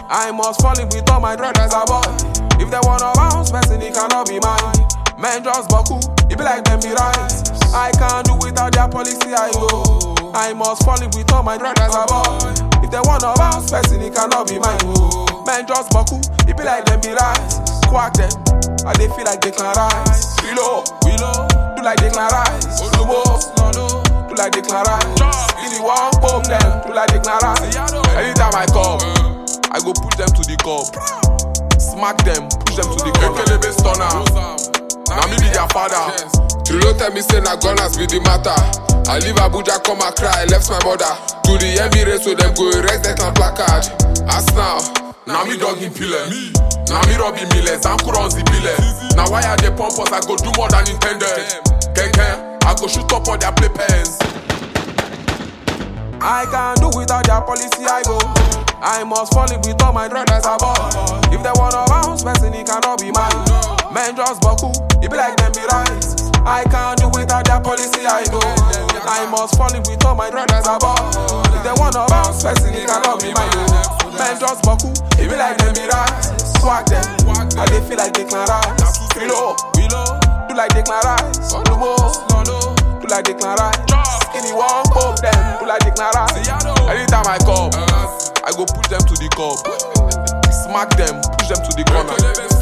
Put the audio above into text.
I must fall in with all my brothers above. If they wanna bounce, person, it cannot be mine. Men just buckle, it be like them be right. I can't do without their policy, I go. I must fall in with all my brothers above. If they wanna bounce, person, it cannot be mine. Men just buckle, it be like them be right. Quack them, and they feel like they can rise. We low, do like they can rise. Do like they can rise. If you want pump them, do like they can rise. Anytime I come, I go push them to the curb. Smack them, push them to the corner. Ekele be stunner. Now me be their father. Trilo tell me say na gunners be the matter. I leave Abuja, come and cry, I left my mother. To the Emirates, so them go erect that and placard. As now me dog in pillar. Now me Robbie Millers, I'm runs the billet. Now why are they pump us? I go do more than intended. I go shoot up all their playpens. I can't do without their policy, I go. I must fall in with all my brothers above. If they wanna bounce, person, it cannot be mine. Men just buckle, it be like them be right. I can't do without their policy, I go. I must fall in with all my brothers above. If they wanna bounce, person, it cannot be mine. Men just buckle, it be like them be right. Swag them, and they feel like they can rise. We low, do like they can rise. No more, do like they can rise. Skinny one pump them, do like they can rise. Anytime I come, I go push them to the curb. Smack them, push them to the corner.